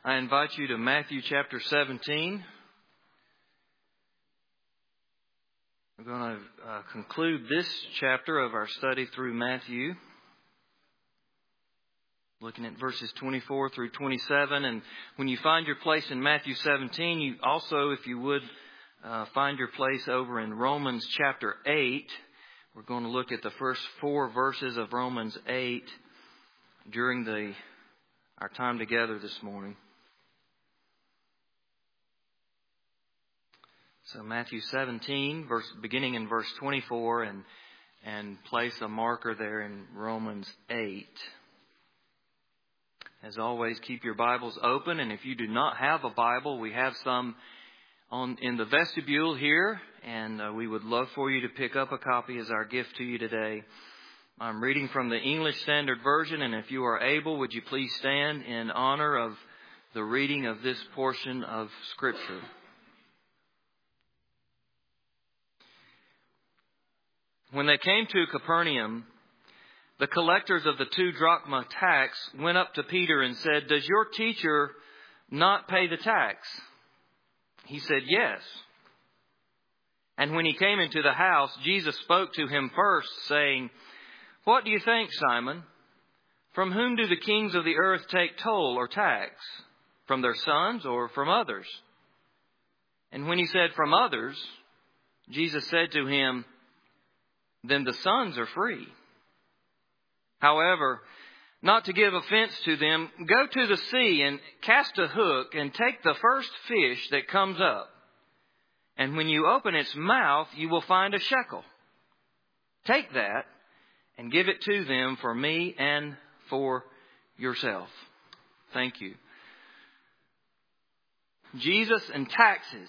I invite you to Matthew chapter 17. We're going to conclude this chapter of our study through Matthew, looking at verses 24 through 27. And when you find your place in Matthew 17, you also, if you would, find your place over in Romans chapter 8. We're going to look at the first 4 verses of Romans 8 during our time together this morning. So Matthew 17, beginning in verse 24, and place a marker there in Romans 8. As always, keep your Bibles open, and if you do not have a Bible, we have some in the vestibule here, and we would love for you to pick up a copy as our gift to you today. I'm reading from the English Standard Version, and if you are able, would you please stand in honor of the reading of this portion of Scripture. When they came to Capernaum, the collectors of the 2 drachma tax went up to Peter and said, "Does your teacher not pay the tax?" He said, "Yes." And when he came into the house, Jesus spoke to him first, saying, "What do you think, Simon? From whom do the kings of the earth take toll or tax? From their sons or from others?" And when he said, "From others," Jesus said to him, "Then the sons are free. However, not to give offense to them, go to the sea and cast a hook and take the first fish that comes up. And when you open its mouth, you will find a shekel. Take that and give it to them for me and for yourself." Thank you. Jesus and taxes.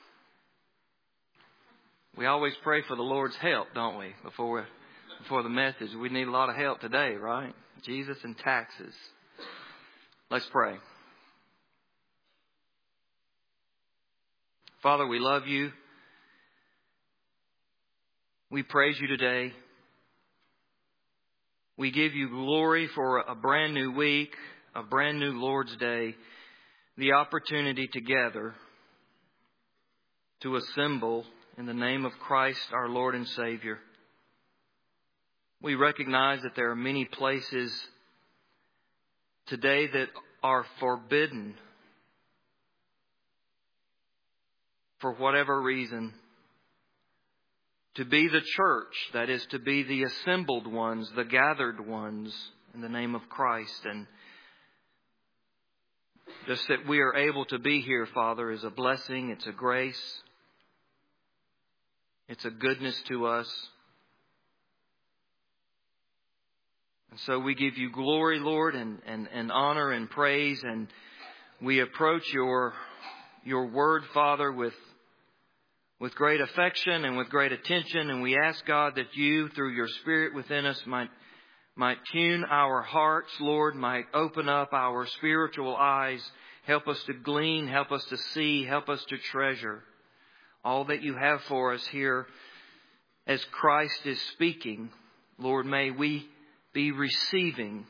We always pray for the Lord's help, don't we? Before the message. We need a lot of help today, right? Jesus and taxes. Let's pray. Father, we love you. We praise you today. We give you glory for a brand new week, a brand new Lord's Day, the opportunity together to assemble in the name of Christ, our Lord and Savior. We recognize that there are many places today that are forbidden for whatever reason to be the church, that is, to be the assembled ones, the gathered ones in the name of Christ. And just that we are able to be here, Father, is a blessing. It's a grace. It's a goodness to us. And so we give you glory, Lord, and honor and praise. And we approach your word, Father, with great affection and with great attention. And we ask, God, that you, through your Spirit within us, might tune our hearts, Lord, might open up our spiritual eyes. Help us to glean, help us to see, help us to treasure all that you have for us here as Christ is speaking. Lord, may we be receiving.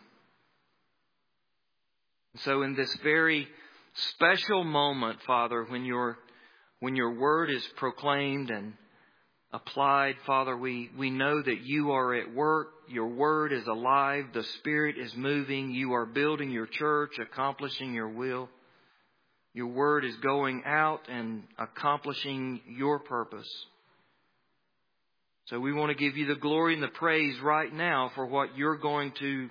So in this very special moment, Father, when your word is proclaimed and applied, Father, we know that you are at work. Your word is alive. The Spirit is moving. You are building your church, accomplishing your will. Your word is going out and accomplishing your purpose. So we want to give you the glory and the praise right now for what you're going to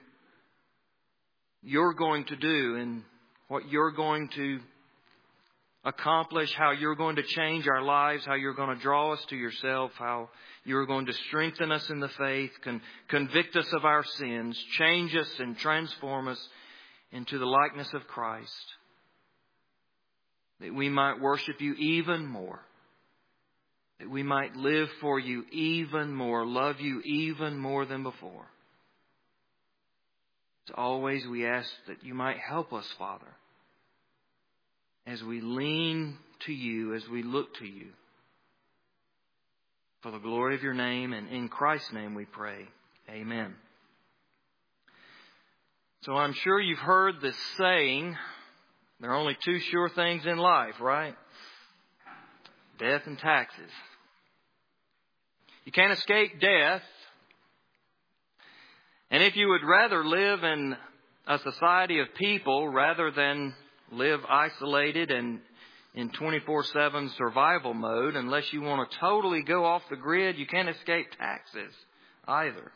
do and what you're going to accomplish, how you're going to change our lives, how you're going to draw us to yourself, how you're going to strengthen us in the faith, convict us of our sins, change us and transform us into the likeness of Christ, that we might worship you even more, that we might live for you even more, love you even more than before. As always, we ask that you might help us, Father, as we lean to you, as we look to you. For the glory of your name, and in Christ's name we pray. Amen. So I'm sure you've heard this saying, There are only two sure things in life, right? Death and taxes. You can't escape death. And if you would rather live in a society of people rather than live isolated and in 24/7 survival mode, unless you want to totally go off the grid, you can't escape taxes either.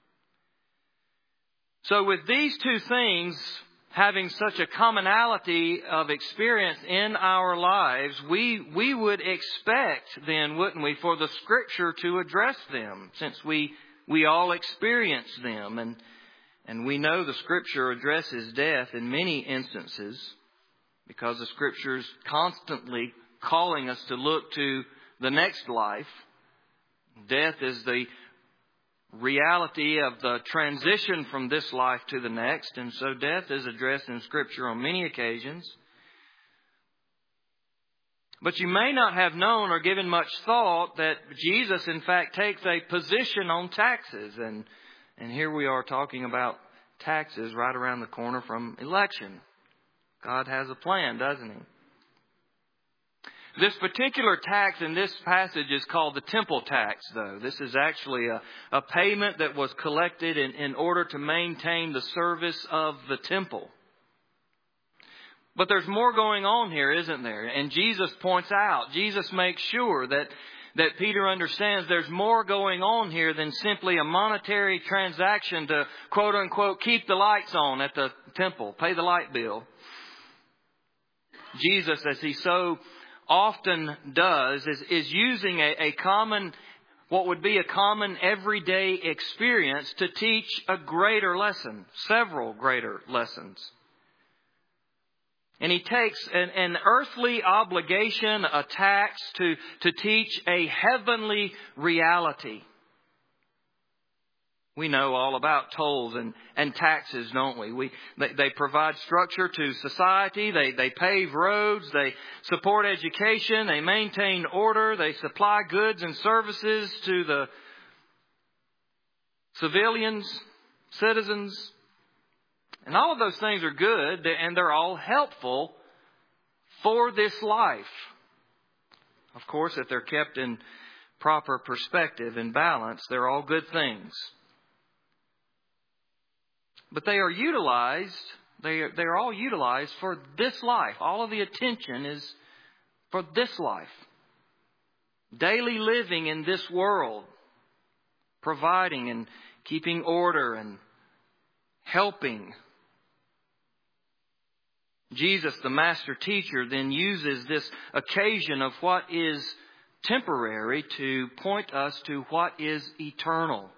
So with these two things having such a commonality of experience in our lives, we would expect then, wouldn't we, for the Scripture to address them, since we all experience them. And we know the Scripture addresses death in many instances because the Scripture is constantly calling us to look to the next life. Death is the reality of the transition from this life to the next. And so death is addressed in Scripture on many occasions. But you may not have known or given much thought that Jesus, in fact, takes a position on taxes. And here we are talking about taxes right around the corner from election. God has a plan, doesn't He? This particular tax in this passage is called the temple tax, though. This is actually a payment that was collected in order to maintain the service of the temple. But there's more going on here, isn't there? And Jesus points out, Jesus makes sure that Peter understands there's more going on here than simply a monetary transaction to, quote unquote, keep the lights on at the temple, pay the light bill. Jesus, as He so often does, is using a common, what would be a common everyday experience to teach a greater lesson, several greater lessons. And He takes an earthly obligation, a tax, to teach a heavenly reality. We know all about tolls and taxes, don't we? They provide structure to society. They pave roads. They support education. They maintain order. They supply goods and services to the citizens. And all of those things are good, and they're all helpful for this life. Of course, if they're kept in proper perspective and balance, they're all good things. But they are utilized, they're all utilized for this life. All of the attention is for this life. Daily living in this world. Providing and keeping order and helping. Jesus, the master teacher, then uses this occasion of what is temporary to point us to what is eternal.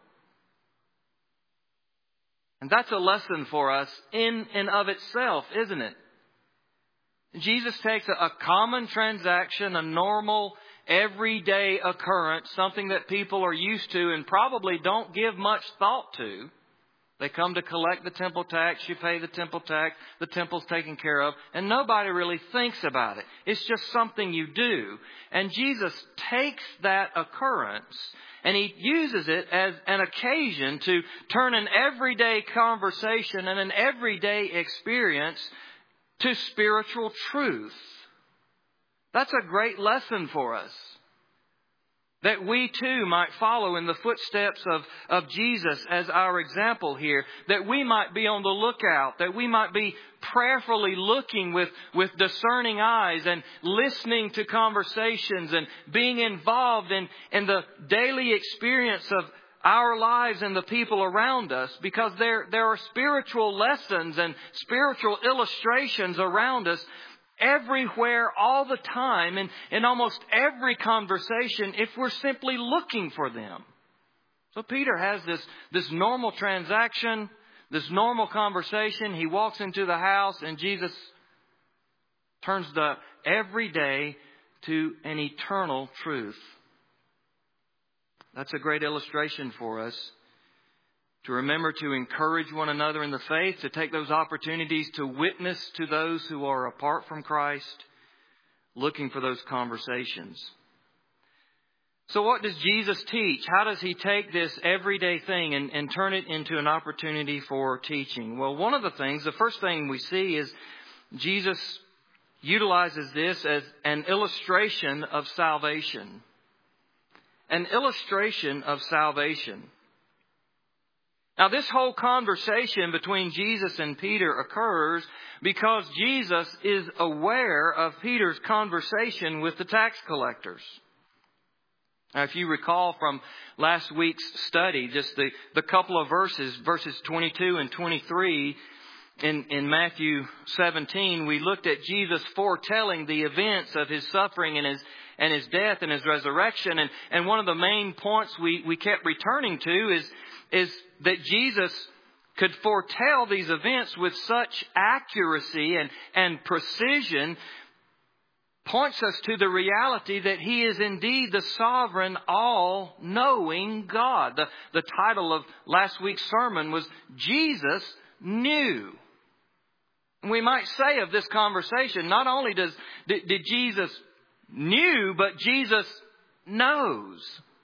And that's a lesson for us in and of itself, isn't it? Jesus takes a common transaction, a normal, everyday occurrence, something that people are used to and probably don't give much thought to. They come to collect the temple tax, you pay the temple tax, the temple's taken care of, and nobody really thinks about it. It's just something you do. And Jesus takes that occurrence and He uses it as an occasion to turn an everyday conversation and an everyday experience to spiritual truth. That's a great lesson for us. That we too might follow in the footsteps of Jesus as our example here. That we might be on the lookout. That we might be prayerfully looking with discerning eyes and listening to conversations and being involved in the daily experience of our lives and the people around us. Because there are spiritual lessons and spiritual illustrations around us everywhere, all the time, and in almost every conversation, if we're simply looking for them. So Peter has this normal transaction, this normal conversation. He walks into the house and Jesus turns the everyday to an eternal truth. That's a great illustration for us. To remember to encourage one another in the faith, to take those opportunities to witness to those who are apart from Christ, looking for those conversations. So what does Jesus teach? How does He take this everyday thing and turn it into an opportunity for teaching? Well, one of the things, the first thing we see is Jesus utilizes this as an illustration of salvation. An illustration of salvation. Now, this whole conversation between Jesus and Peter occurs because Jesus is aware of Peter's conversation with the tax collectors. Now, if you recall from last week's study, just the couple of verses 22 and 23 in Matthew 17, we looked at Jesus foretelling the events of His suffering and His death and His resurrection. And one of the main points we kept returning to is that Jesus could foretell these events with such accuracy and precision, points us to the reality that He is indeed the sovereign, all-knowing God. The title of last week's sermon was Jesus Knew. We might say of this conversation, not only did Jesus knew, but Jesus knows.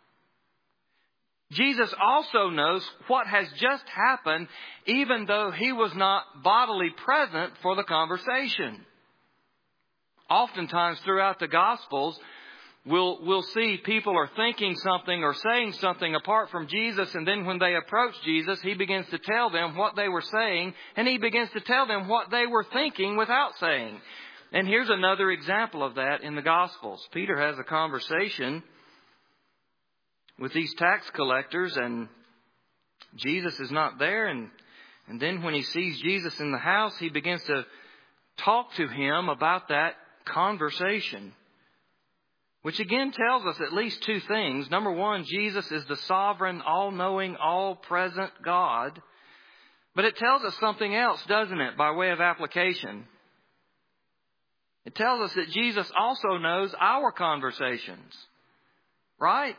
Jesus also knows what has just happened, even though He was not bodily present for the conversation. Oftentimes throughout the Gospels, we'll see people are thinking something or saying something apart from Jesus, and then when they approach Jesus, He begins to tell them what they were saying, and He begins to tell them what they were thinking without saying. And here's another example of that in the Gospels. Peter has a conversation with these tax collectors, and Jesus is not there. And then when he sees Jesus in the house, he begins to talk to him about that conversation, which again tells us at least two things. Number one, Jesus is the sovereign, all-knowing, all-present God. But it tells us something else, doesn't it, by way of application? It tells us that Jesus also knows our conversations, right?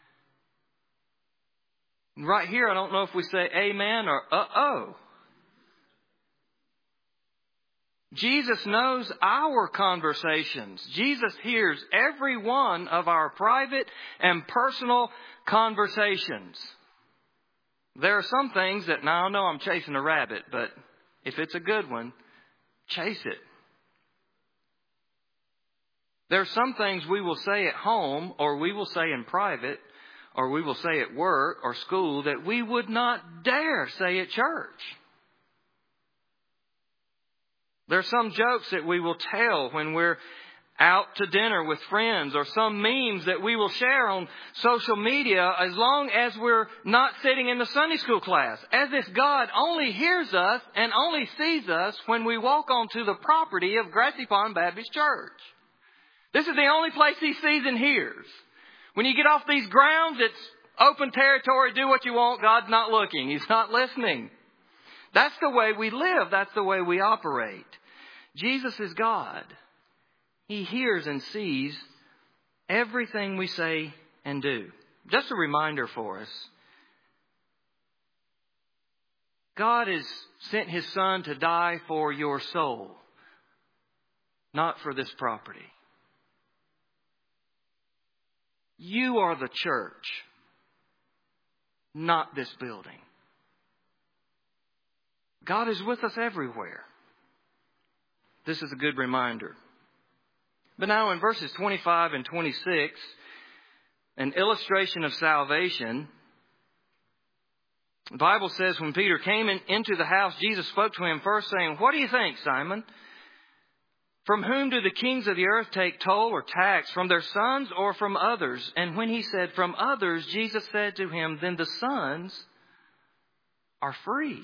Right here, I don't know if we say amen or uh-oh. Jesus knows our conversations. Jesus hears every one of our private and personal conversations. There are some things that, now I know I'm chasing a rabbit, but if it's a good one, chase it. There are some things we will say at home, or we will say in private, or we will say at work or school that we would not dare say at church. There are some jokes that we will tell when we're out to dinner with friends, or some memes that we will share on social media as long as we're not sitting in the Sunday school class, as if God only hears us and only sees us when we walk onto the property of Grassy Pond Baptist Church. This is the only place He sees and hears. When you get off these grounds, it's open territory, do what you want. God's not looking. He's not listening. That's the way we live. That's the way we operate. Jesus is God. He hears and sees everything we say and do. Just a reminder for us. God has sent His Son to die for your soul, not for this property. You are the church, not this building. God is with us everywhere. This is a good reminder. But now in verses 25 and 26, an illustration of salvation, the Bible says when Peter came into the house, Jesus spoke to him first, saying, "What do you think, Simon? From whom do the kings of the earth take toll or tax? From their sons or from others?" And when he said, "From others," Jesus said to him, "Then the sons are free."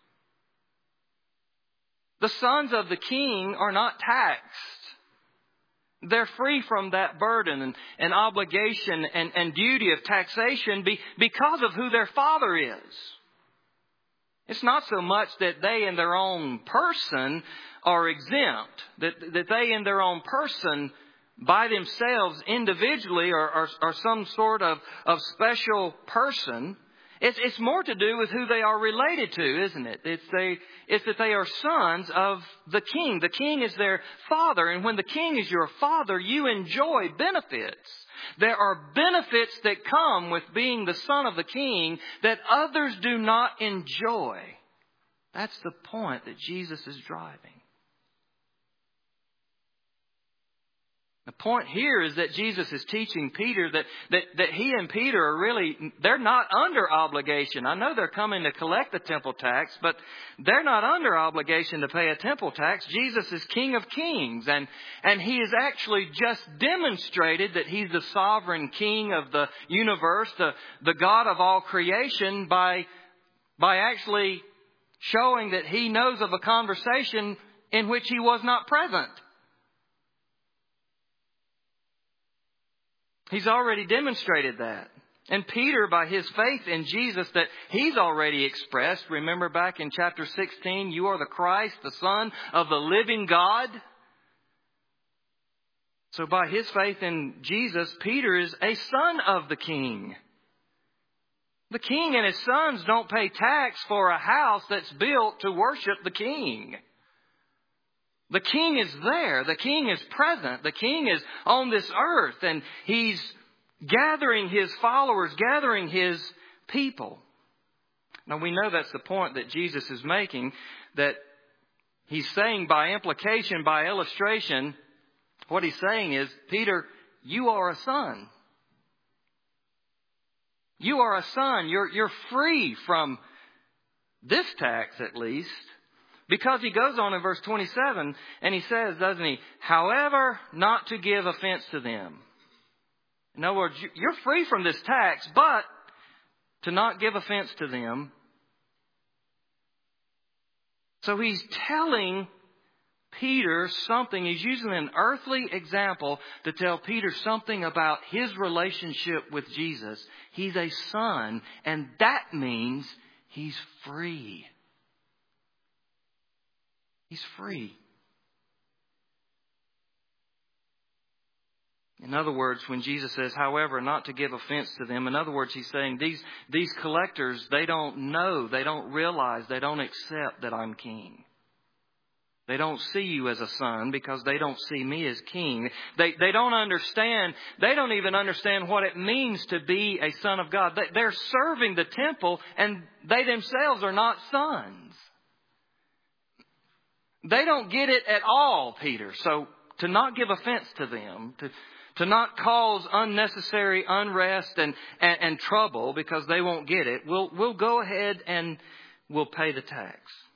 The sons of the king are not taxed. They're free from that burden and obligation and duty of taxation because of who their father is. It's not so much that they in their own person are exempt, that they in their own person by themselves individually are some sort of special person. It's more to do with who they are related to, isn't it? It's that they are sons of the king. The king is their father. And when the king is your father, you enjoy benefits. There are benefits that come with being the son of the king that others do not enjoy. That's the point that Jesus is driving. The point here is that Jesus is teaching Peter that he and Peter are really, they're not under obligation. I know they're coming to collect the temple tax, but they're not under obligation to pay a temple tax. Jesus is King of Kings, and He has actually just demonstrated that He's the sovereign King of the universe, the God of all creation, by actually showing that He knows of a conversation in which He was not present. He's already demonstrated that. And Peter, by his faith in Jesus that he's already expressed, remember back in chapter 16, you are the Christ, the Son of the living God. So by his faith in Jesus, Peter is a son of the King. The King and his sons don't pay tax for a house that's built to worship the King. The King is there. The King is present. The King is on this earth, and He's gathering His followers, gathering His people. Now we know that's the point that Jesus is making, that He's saying by implication, by illustration, what He's saying is, Peter, you are a son. You are a son. You're free from this tax at least. Because he goes on in verse 27 and he says, doesn't he, however, not to give offense to them. In other words, you're free from this tax, but to not give offense to them. So he's telling Peter something. He's using an earthly example to tell Peter something about his relationship with Jesus. He's a son, and that means he's free. He's free. In other words, when Jesus says, however, not to give offense to them, in other words, He's saying these collectors, they don't know, they don't realize, they don't accept that I'm King. They don't see you as a son because they don't see me as King. They don't understand. They don't even understand what it means to be a son of God. They're serving the temple and they themselves are not sons. They don't get it at all, Peter. So to not give offense to them, to not cause unnecessary unrest and trouble because they won't get it, we'll go ahead and we'll pay the tax.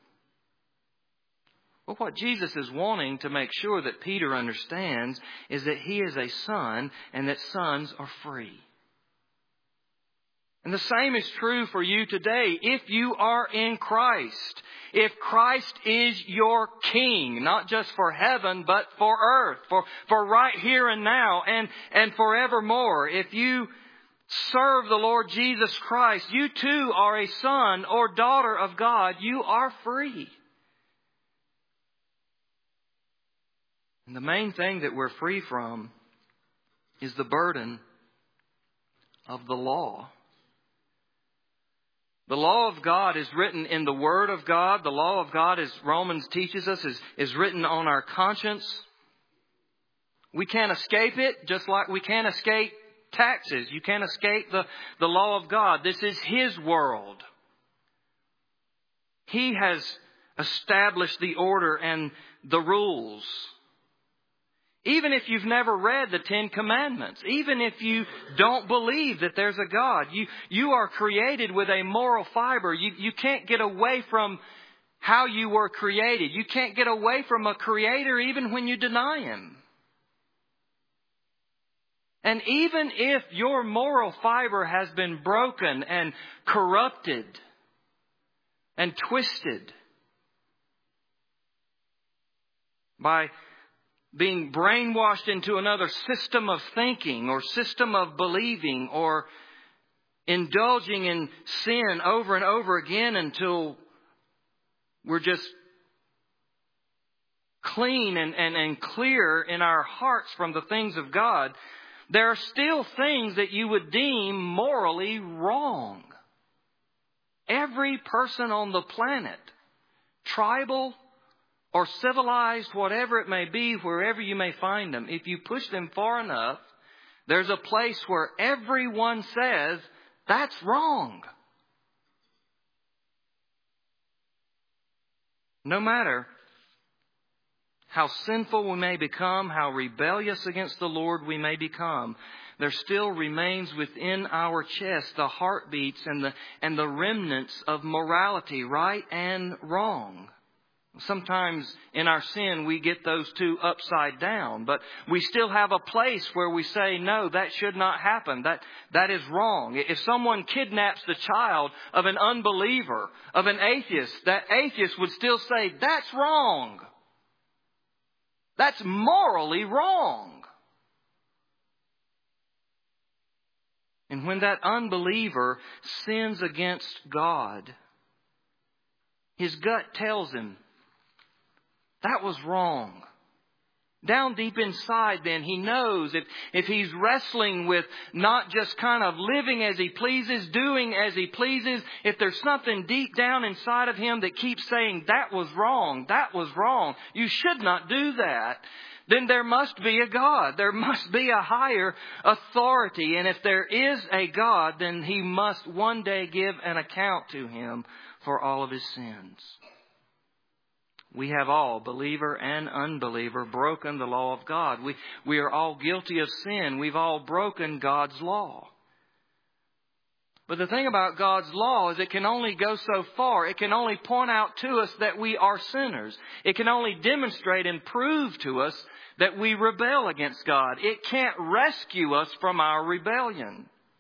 Well, what Jesus is wanting to make sure that Peter understands is that he is a son and that sons are free. And the same is true for you today. If you are in Christ, if Christ is your King, not just for heaven, but for earth, for right here and now and forevermore. If you serve the Lord Jesus Christ, you too are a son or daughter of God. You are free. And the main thing that we're free from is the burden of the law. The law of God is written in the Word of God. The law of God, as Romans teaches us, is written on our conscience. We can't escape it, just like we can't escape taxes. You can't escape the law of God. This is His world. He has established the order and the rules. Even if you've never read the Ten Commandments, even if you don't believe that there's a God, you are created with a moral fiber. You can't get away from how you were created. You can't get away from a Creator even when you deny Him. And even if your moral fiber has been broken and corrupted and twisted by being brainwashed into another system of thinking or system of believing or indulging in sin over and over again until we're just clean and clear in our hearts from the things of God, there are still things that you would deem morally wrong. Every person on the planet, tribal or civilized, whatever it may be, wherever you may find them, if you push them far enough, there's a place where everyone says, that's wrong. No matter how sinful we may become, how rebellious against the Lord we may become, there still remains within our chest the heartbeats and the remnants of morality, right and wrong. Sometimes in our sin we get those two upside down, but we still have a place where we say, no, that should not happen. That is wrong. If someone kidnaps the child of an unbeliever, of an atheist, that atheist would still say, that's wrong. That's morally wrong. And when that unbeliever sins against God, his gut tells him, that was wrong. Down deep inside then, he knows if he's wrestling with not just kind of living as he pleases, doing as he pleases, if there's something deep down inside of him that keeps saying, that was wrong, you should not do that, then there must be a God. There must be a higher authority. And if there is a God, then He must one day give an account to Him for all of His sins. We have all, believer and unbeliever, broken the law of God. We are all guilty of sin. We've all broken God's law. But the thing about God's law is it can only go so far. It can only point out to us that we are sinners. It can only demonstrate and prove to us that we rebel against God. It can't rescue us from our rebellion.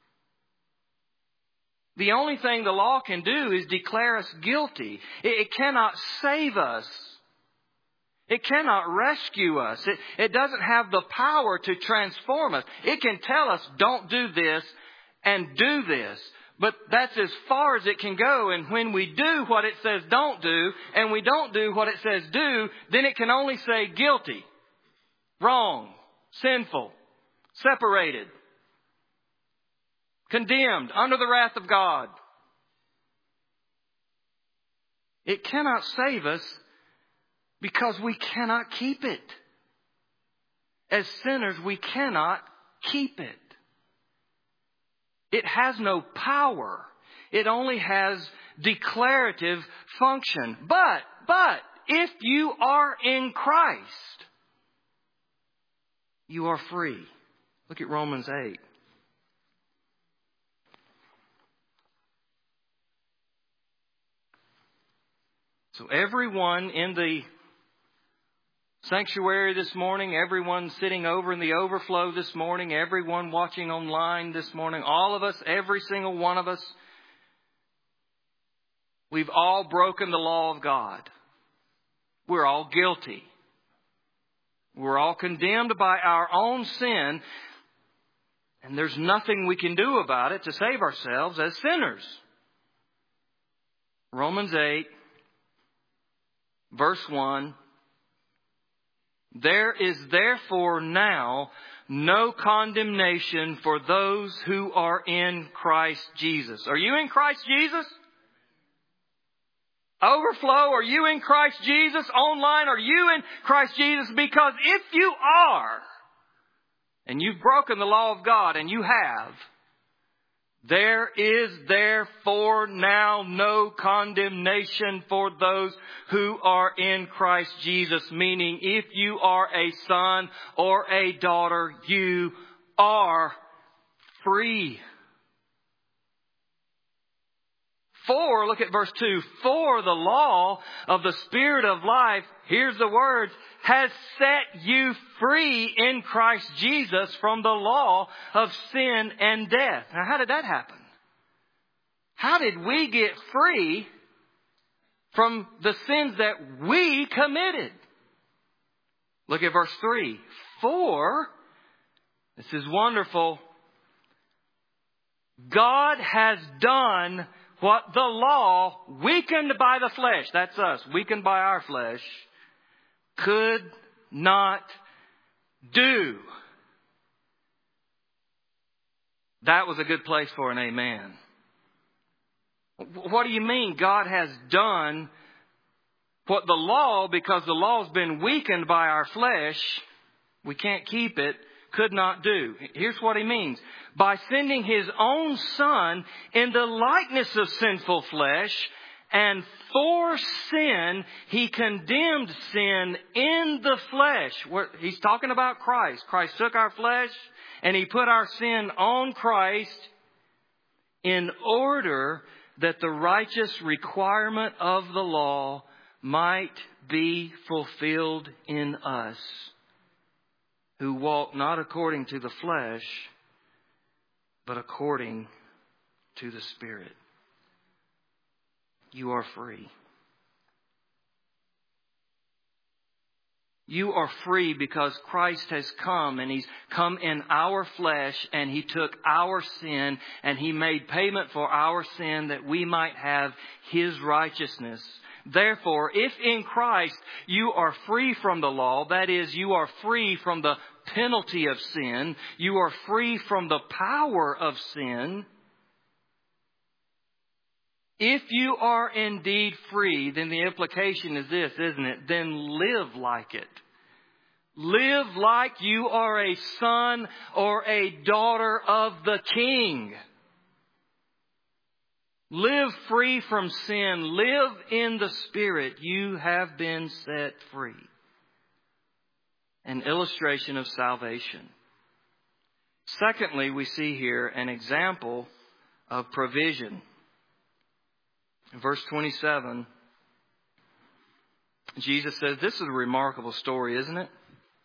The only thing the law can do is declare us guilty. It cannot save us. It cannot rescue us. It doesn't have the power to transform us. It can tell us, don't do this and do this. But that's as far as it can go. And when we do what it says don't do, and we don't do what it says do, then it can only say guilty, wrong, sinful, separated, condemned, under the wrath of God. It cannot save us because we cannot keep it. As sinners, we cannot keep it. It has no power. It only has declarative function. But if you are in Christ, you are free. Look at Romans 8. So everyone in the sanctuary this morning, everyone sitting over in the overflow this morning, everyone watching online this morning, all of us, every single one of us, we've all broken the law of God. We're all guilty. We're all condemned by our own sin, and there's nothing we can do about it to save ourselves as sinners. Romans 8, verse 1. There is therefore now no condemnation for those who are in Christ Jesus. Are you in Christ Jesus? Overflow, are you in Christ Jesus? Online, are you in Christ Jesus? Because if you are, and you've broken the law of God, and you have, there is therefore now no condemnation for those who are in Christ Jesus. Meaning, if you are a son or a daughter, you are free. For, look at verse 2, for the law of the Spirit of life, here's the words, has set you free in Christ Jesus from the law of sin and death. Now, how did that happen? How did we get free from the sins that we committed? Look at verse 3. For, this is wonderful, God has done what the law, weakened by the flesh, that's us, weakened by our flesh, could not do. That was a good place for an amen. What do you mean God has done what the law, because the law's been weakened by our flesh, we can't keep it, could not do? Here's what He means. By sending His own Son in the likeness of sinful flesh And for sin, He condemned sin in the flesh. He's talking about Christ. Christ took our flesh and He put our sin on Christ in order that the righteous requirement of the law might be fulfilled in us, who walk not according to the flesh, but according to the Spirit. You are free. You are free because Christ has come, and He's come in our flesh, and He took our sin and He made payment for our sin that we might have His righteousness. Therefore, if in Christ you are free from the law, that is, you are free from the penalty of sin, you are free from the power of sin. If you are indeed free, then the implication is this, isn't it? Then live like it. Live like you are a son or a daughter of the King. Live free from sin. Live in the Spirit. You have been set free. An illustration of salvation. Secondly, we see here an example of provision. In verse 27, Jesus says, this is a remarkable story, isn't it?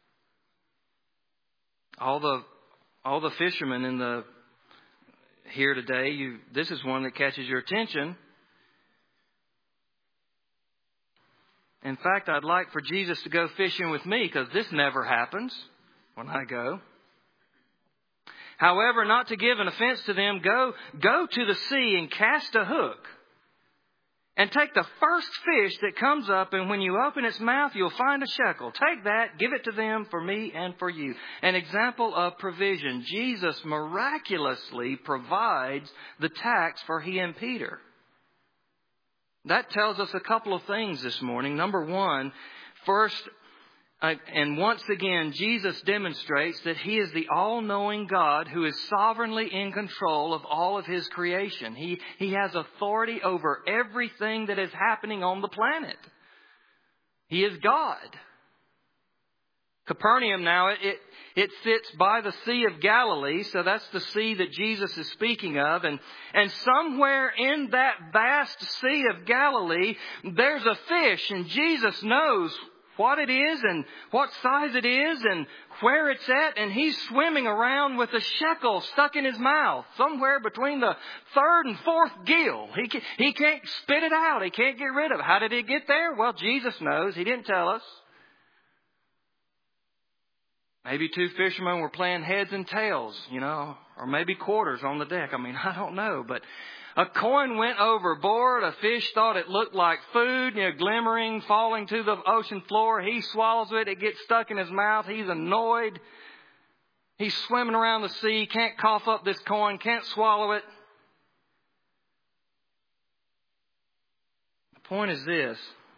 All the fishermen here today, this is one that catches your attention. In fact, I'd like for Jesus to go fishing with me, because this never happens when I go. However, not to give an offense to them, go to the sea and cast a hook. And take the first fish that comes up, and when you open its mouth, you'll find a shekel. Take that, give it to them for me and for you. An example of provision. Jesus miraculously provides the tax for He and Peter. That tells us a couple of things this morning. Number one, first, and once again, Jesus demonstrates that He is the all-knowing God who is sovereignly in control of all of His creation. He has authority over everything that is happening on the planet. He is God. Capernaum now, it sits by the Sea of Galilee, so that's the sea that Jesus is speaking of. And somewhere in that vast Sea of Galilee, there's a fish, and Jesus knows what it is and what size it is and where it's at. And He's swimming around with a shekel stuck in His mouth, somewhere between the third and fourth gill. He can't spit it out. He can't get rid of it. How did it get there? Well, Jesus knows. He didn't tell us. Maybe two fishermen were playing heads and tails, or maybe quarters on the deck. I don't know. But a coin went overboard. A fish thought it looked like food, glimmering, falling to the ocean floor. He swallows it. It gets stuck in his mouth. He's annoyed. He's swimming around the sea, can't cough up this coin, can't swallow it. The point is this.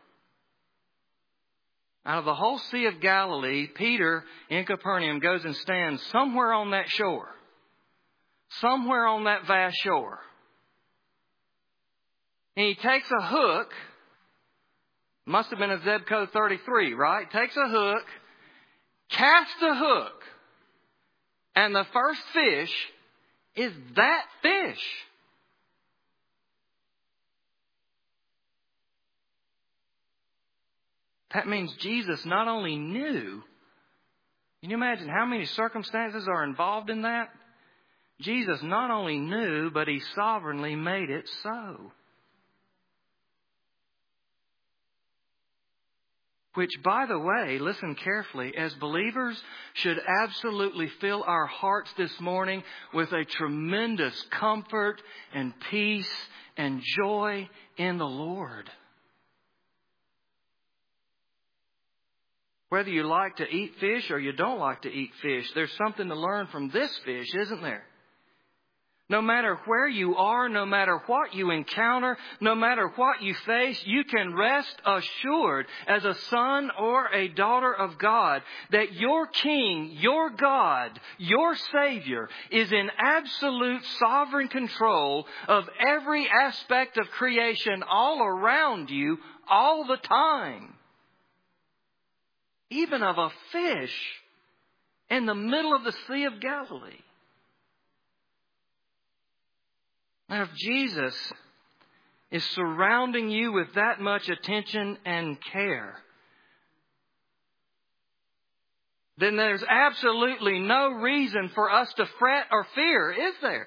Out of the whole Sea of Galilee, Peter in Capernaum goes and stands somewhere on that shore. Somewhere on that vast shore. And he takes a hook. Must have been a Zebco 33, right? Takes a hook. Casts a hook. And the first fish is that fish. That means Jesus not only knew. Can you imagine how many circumstances are involved in that? Jesus not only knew, but He sovereignly made it so. Which, by the way, listen carefully, as believers should absolutely fill our hearts this morning with a tremendous comfort and peace and joy in the Lord. Whether you like to eat fish or you don't like to eat fish, there's something to learn from this fish, isn't there? No matter where you are, no matter what you encounter, no matter what you face, you can rest assured as a son or a daughter of God that your King, your God, your Savior is in absolute sovereign control of every aspect of creation all around you all the time. Even of a fish in the middle of the Sea of Galilee. Now, if Jesus is surrounding you with that much attention and care, then there's absolutely no reason for us to fret or fear, is there?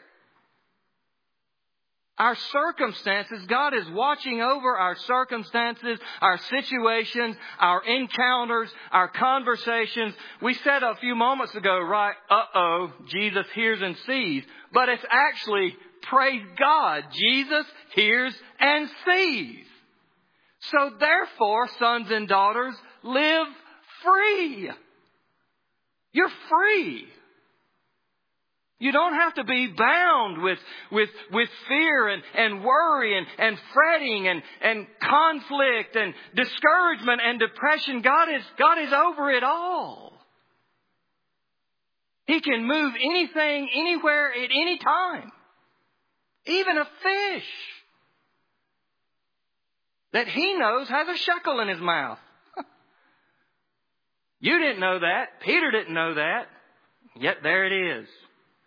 Our circumstances, God is watching over our circumstances, our situations, our encounters, our conversations. We said a few moments ago, right, Jesus hears and sees. But it's actually, praise God, Jesus hears and sees. So therefore, sons and daughters, live free. You're free. You don't have to be bound with fear and worry and fretting and conflict and discouragement and depression. God is over it all. He can move anything, anywhere, at any time. Even a fish that He knows has a shekel in his mouth. You didn't know that. Peter didn't know that. Yet there it is.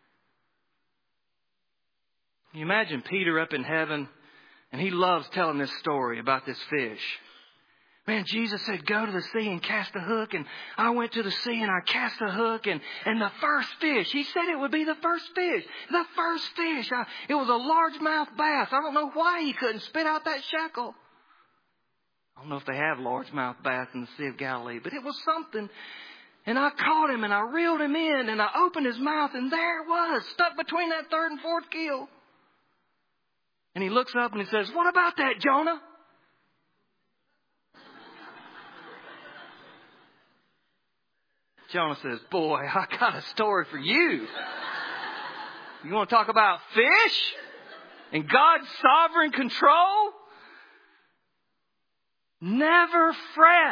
You imagine Peter up in heaven, and he loves telling this story about this fish. Man, Jesus said, go to the sea and cast a hook. And I went to the sea and I cast a hook. And the first fish, he said it would be the first fish. The first fish. It was a largemouth bass. I don't know why he couldn't spit out that shekel. I don't know if they have largemouth bass in the Sea of Galilee, but it was something. And I caught him and I reeled him in and I opened his mouth and there it was, stuck between that third and fourth gill. And he looks up and he says, what about that, Jonah? Jonah says, boy, I got a story for you. You want to talk about fish and God's sovereign control? Never fret.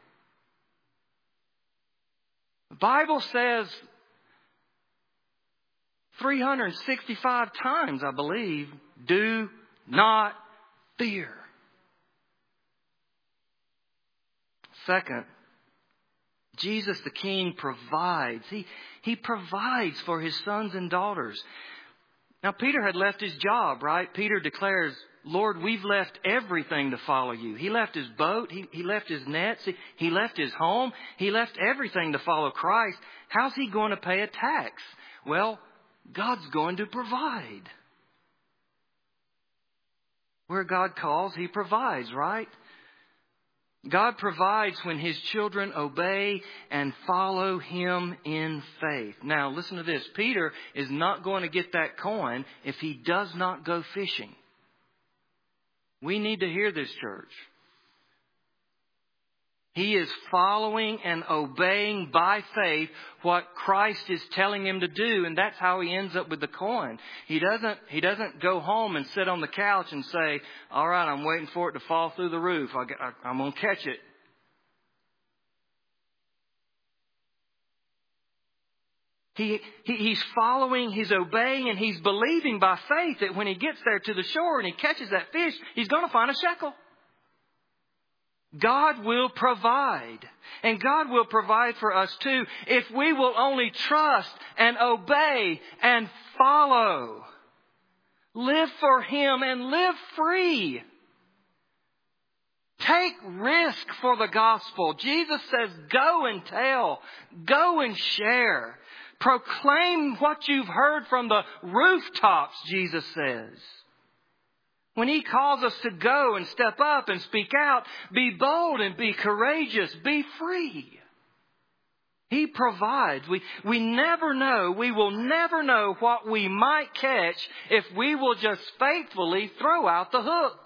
The Bible says 365 times, I believe, do not fear. Second, Jesus the King provides. He provides for His sons and daughters. Now, Peter had left his job, right? Peter declares, Lord, we've left everything to follow you. He left his boat. He left his nets. He left his home. He left everything to follow Christ. How's he going to pay a tax? Well, God's going to provide. Where God calls, He provides, right? God provides when His children obey and follow Him in faith. Now, listen to this. Peter is not going to get that coin if he does not go fishing. We need to hear this, church. He is following and obeying by faith what Christ is telling him to do, and that's how he ends up with the coin. He doesn't go home and sit on the couch and say, all right, I'm waiting for it to fall through the roof. I'm going to catch it. He's following, he's obeying, and he's believing by faith that when he gets there to the shore and he catches that fish, he's going to find a shekel. God will provide. And God will provide for us too if we will only trust and obey and follow. Live for Him and live free. Take risk for the gospel. Jesus says, go and tell. Go and share. Proclaim what you've heard from the rooftops, Jesus says. When He calls us to go and step up and speak out, be bold and be courageous, be free. He provides. We never know, we will never know what we might catch if we will just faithfully throw out the hook.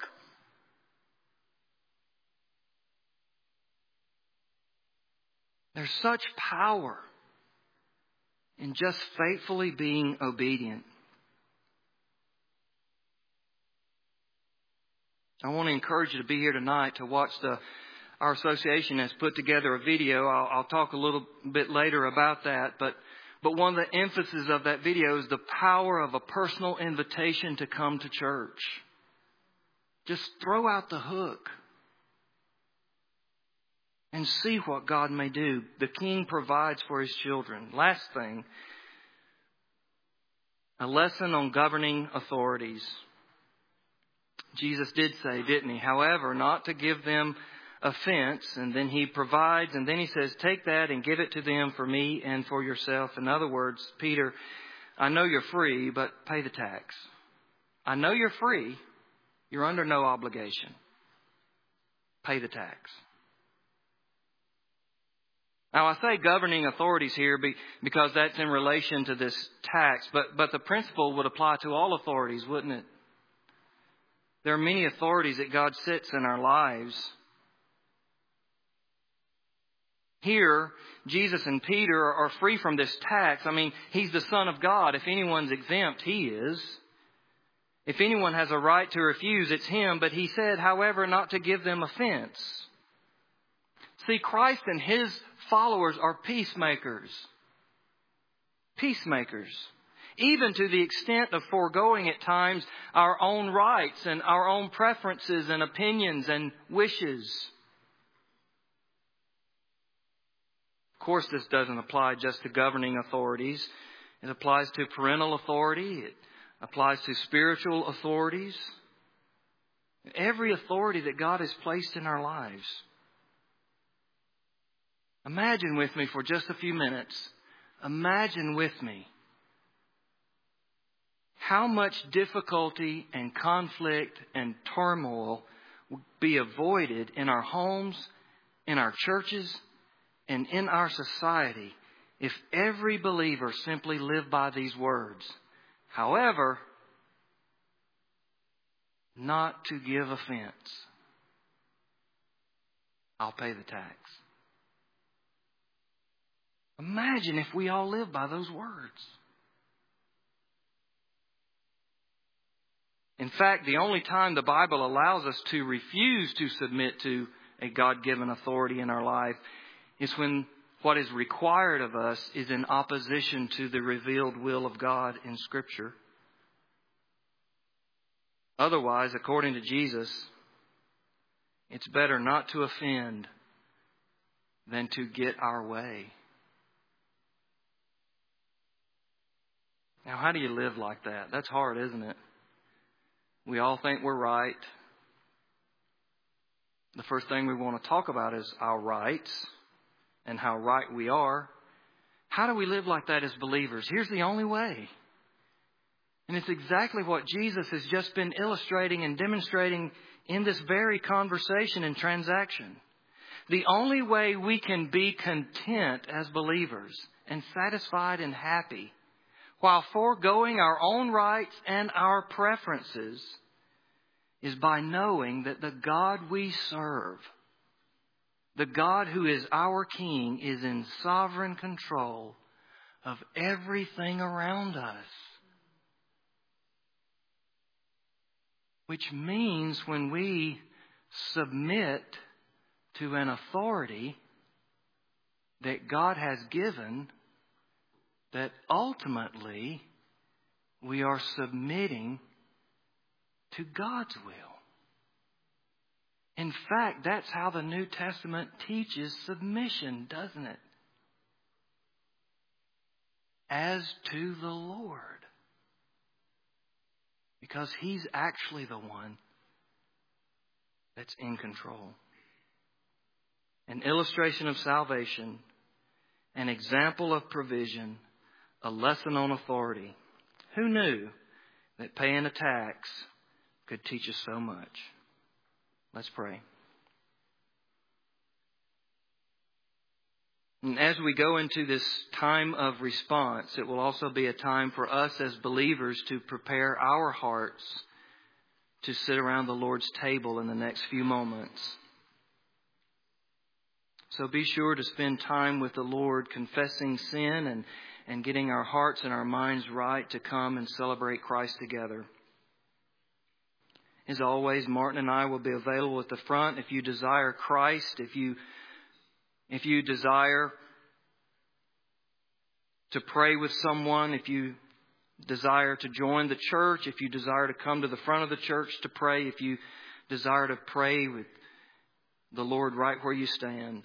There's such power in just faithfully being obedient. I want to encourage you to be here tonight to watch our association has put together a video. I'll talk a little bit later about that. But one of the emphases of that video is the power of a personal invitation to come to church. Just throw out the hook and see what God may do. The King provides for His children. Last thing, a lesson on governing authorities. Jesus did say, didn't He? However, not to give them offense. And then He provides, and then He says, take that and give it to them for me and for yourself. In other words, Peter, I know you're free, but pay the tax. I know you're free. You're under no obligation. Pay the tax. Now, I say governing authorities here because that's in relation to this tax, but the principle would apply to all authorities, wouldn't it? There are many authorities that God sets in our lives. Here, Jesus and Peter are free from this tax. I mean, He's the Son of God. If anyone's exempt, He is. If anyone has a right to refuse, it's Him. But He said, however, not to give them offense. See, Christ and His followers are peacemakers. Peacemakers. Even to the extent of foregoing at times our own rights and our own preferences and opinions and wishes. Of course, this doesn't apply just to governing authorities. It applies to parental authority. It applies to spiritual authorities. Every authority that God has placed in our lives. Imagine with me for just a few minutes. Imagine with me how much difficulty and conflict and turmoil would be avoided in our homes, in our churches, and in our society if every believer simply lived by these words. However, not to give offense. I'll pay the tax. Imagine if we all lived by those words. In fact, the only time the Bible allows us to refuse to submit to a God-given authority in our life is when what is required of us is in opposition to the revealed will of God in Scripture. Otherwise, according to Jesus, it's better not to offend than to get our way. Now, how do you live like that? That's hard, isn't it? We all think we're right. The first thing we want to talk about is our rights and how right we are. How do we live like that as believers? Here's the only way. And it's exactly what Jesus has just been illustrating and demonstrating in this very conversation and transaction. The only way we can be content as believers and satisfied and happy while foregoing our own rights and our preferences is by knowing that the God we serve, the God who is our King, is in sovereign control of everything around us. Which means when we submit to an authority that God has given, that ultimately we are submitting to God's will. In fact, that's how the New Testament teaches submission, doesn't it? As to the Lord. Because He's actually the one that's in control. An illustration of salvation, an example of provision, a lesson on authority. Who knew that paying a tax could teach us so much? Let's pray. And as we go into this time of response, it will also be a time for us as believers to prepare our hearts to sit around the Lord's table in the next few moments. So be sure to spend time with the Lord, confessing sin and getting our hearts and our minds right to come and celebrate Christ together. As always, Martin and I will be available at the front if you desire Christ, if you desire to pray with someone, if you desire to join the church, if you desire to come to the front of the church to pray, if you desire to pray with the Lord right where you stand.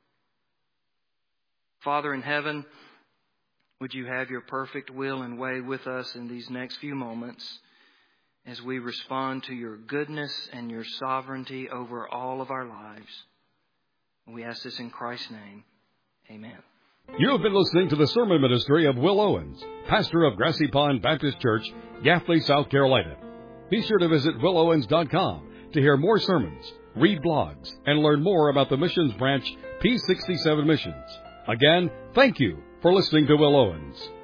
Father in heaven, would you have your perfect will and way with us in these next few moments as we respond to your goodness and your sovereignty over all of our lives. We ask this in Christ's name. Amen. You have been listening to the sermon ministry of Will Owens, pastor of Grassy Pond Baptist Church, Gaffney, South Carolina. Be sure to visit willowens.com to hear more sermons, read blogs, and learn more about the missions branch P67 Missions. Again, thank you for listening to Will Owens.